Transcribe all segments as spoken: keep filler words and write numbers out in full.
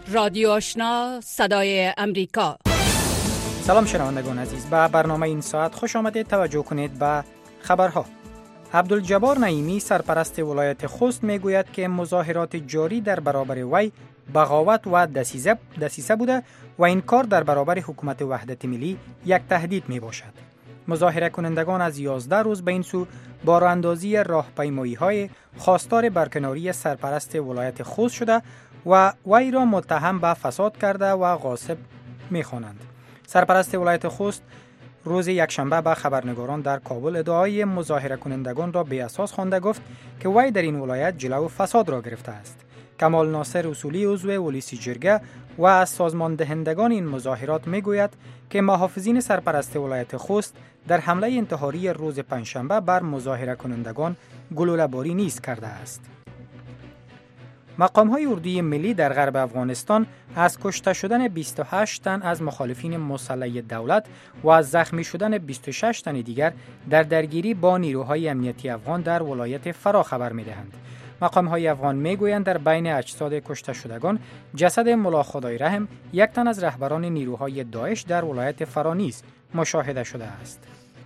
رادیو آشنا صدای امریکا. سلام شنوندگان عزیز، به برنامه این ساعت خوش آمدید. توجه کنید به خبرها. عبدالجبار نعیمی سرپرست ولایت خوست میگوید که مظاهرات جاری در برابر وی بغاوت و دسیسه دسیسه بوده و این کار در برابر حکومت وحدت ملی یک تهدید می باشد. مظاهره کنندگان از یازده روز به این سو با راهاندازی راهپیمایی‌های خواستار برکناری سرپرست ولایت خوست شده و وی را متهم به فساد کرده و غاصب می‌خوانند. سرپرست ولایت خوست روز یکشنبه به خبرنگاران در کابل ادعای مظاهره کنندگان را بی اساس خوانده گفت که وی در این ولایت جلو فساد را گرفته است. کمال ناصر اصولی عضو ولیسی جرگه و از سازمان دهندگان این مظاهرات میگوید که محافظین سرپرست ولایت خوست در حمله انتحاری روز پنجشنبه بر مظاهره کنندگان گلوله‌باری نیز کرده است. مقام‌های اردوی ملی در غرب افغانستان از کشته شدن بیست و هشت تن از مخالفین مسلح دولت و از زخمی شدن بیست و شش تن دیگر در درگیری با نیروهای امنیتی افغان در ولایت فرا خبر می‌دهند. مقام‌های افغان می‌گویند در بین اجساد کشته شدگان جسد ملا خدای رحم، یک تن از رهبران نیروهای داعش در ولایت فرا نیز مشاهده شده است.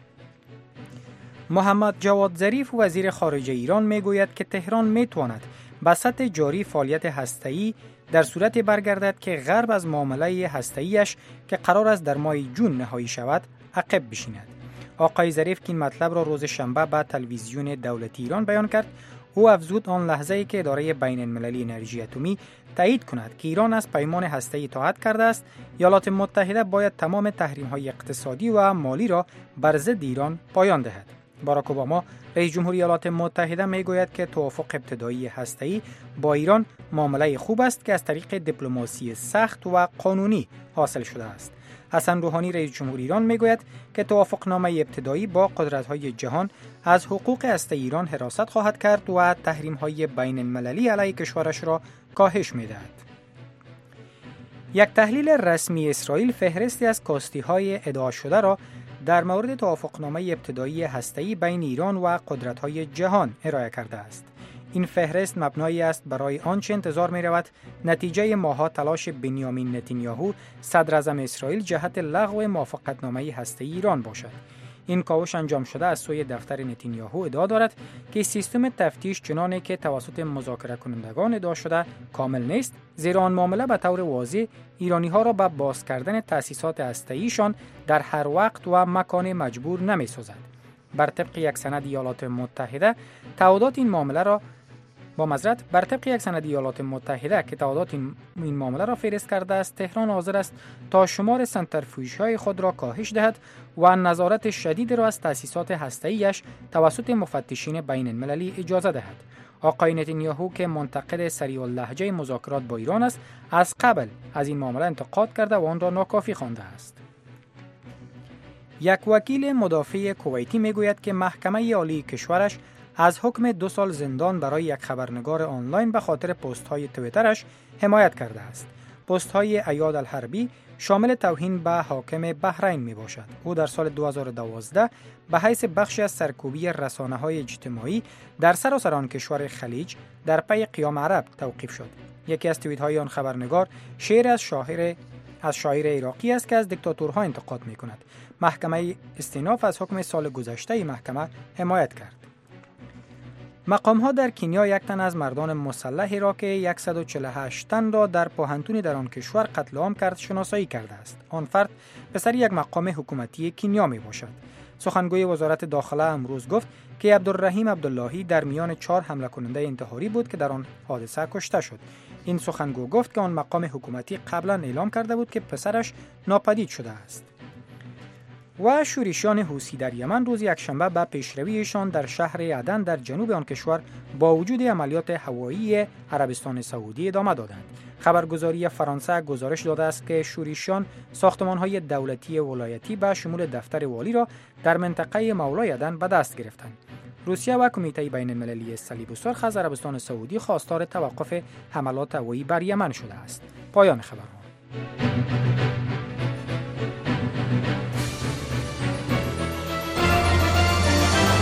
محمد جواد ظریف وزیر خارجه ایران می‌گوید که تهران می‌تواند به سطح جاری فعالیت هسته‌ای در صورت برگردد که غرب از معامله هسته‌ایش که قرار است در ماه جون نهایی شود عقب بشیند. آقای ظریف که این مطلب را روز شنبه به تلویزیون دولتی ایران بیان کرد، او افزود آن لحظه‌ای که اداره بین المللی انرژی اتمی تایید کند که ایران از پیمان هسته‌ای اطاعت کرده است، ایالات متحده باید تمام تحریم‌های اقتصادی و مالی را بر ضد ایران پایان دهد. باراک اوباما رئیس جمهوری ایالات متحده میگوید که توافق ابتدایی هسته‌ای با ایران معامله خوب است که از طریق دیپلماسی سخت و قانونی حاصل شده است. حسن روحانی رئیس جمهوری ایران میگوید که توافقنامه ابتدایی با قدرت‌های جهان از حقوق هسته ایران حراست خواهد کرد و تحریم‌های بین المللی علیه کشورش را کاهش می‌دهد. یک تحلیل رسمی اسرائیل فهرستی از کاستی‌های ادعا شده را در مورد توافقنامه ابتدایی هسته‌ای بین ایران و قدرت‌های جهان ارائه کرده است. این فهرست مبنایی است برای آنچه انتظار می‌رود نتیجه ماه‌ها تلاش بنیامین نتانیاهو صدر اعظم اسرائیل جهت لغو موافقتنامه هسته‌ای ایران باشد. این کاوش انجام شده از سوی دفتر نتانیاهو ادعا دارد که سیستم تفتیش چنانه که توسط مذاکره کنندگان ادعا شده کامل نیست، زیرا آن معامله به طور واضح ایرانی‌ها را به باز کردن تأسیسات هسته‌ایشان در هر وقت و مکان مجبور نمی‌سازد. بر طبق یک سند ایالات متحده تعهدات این معامله را با معذرت بر طبق یک سند ایالات متحده که تعهدات این, این معامله را فهرست کرده است، تهران حاضر است تا شمار سنترفیوژهای خود را کاهش دهد و نظارت شدید را از تأسیسات هسته‌ایش توسط مفتشین بین المللی اجازه دهد. آقای نتانیاهو که منتقد سریع اللهجه مذاکرات با ایران است، از قبل از این معامله انتقاد کرده و آن را ناکافی خوانده است. یک وکیل مدافع کویتی میگوید که محکمه عالی کشورش از حکم دو سال زندان برای یک خبرنگار آنلاین به خاطر پست‌های توییترش حمایت کرده است. پست‌های عیاد الحربی شامل توهین به حاکم بحرین می باشد. او در سال دو هزار و دوازده به حیث بخشی از سرکوبی رسانه‌های اجتماعی در سراسر آن کشور خلیج در پی قیام عرب توقیف شد. یکی از توییت‌های آن خبرنگار شعر از شاعر از شاعر عراقی است که از دیکتاتورها انتقاد می‌کند. محکمه استیناف از حکم سال گذشته محکمه حمایت کرد. مقام‌ها در کنیا یک تن از مردان مسلحی را که صد و چهل و هشت تن را در پاهنتونی در آن کشور قتل عام کرد شناسایی کرده است. آن فرد پسر یک مقام حکومتی کنیا می باشد. سخنگوی وزارت داخله امروز گفت که عبدالرحیم عبداللهی در میان چهار حمله کننده انتحاری بود که در آن حادثه کشته شد. این سخنگو گفت که آن مقام حکومتی قبلا اعلام کرده بود که پسرش ناپدید شده است. و شورشیان حوثی در یمن روز یکشنبه به پیشرویشان در شهر عدن در جنوب آن کشور با وجود عملیات هوایی عربستان سعودی ادامه دادند. خبرگزاری فرانسه گزارش داده است که شورشیان ساختمان‌های دولتی ولایتی به شمول دفتر والی را در منطقه مولای عدن به دست گرفتند. روسیه و کمیته بین المللی صلیب و سرخ از عربستان سعودی خواستار توقف حملات هوایی بر یمن شده است. پایان خبرها.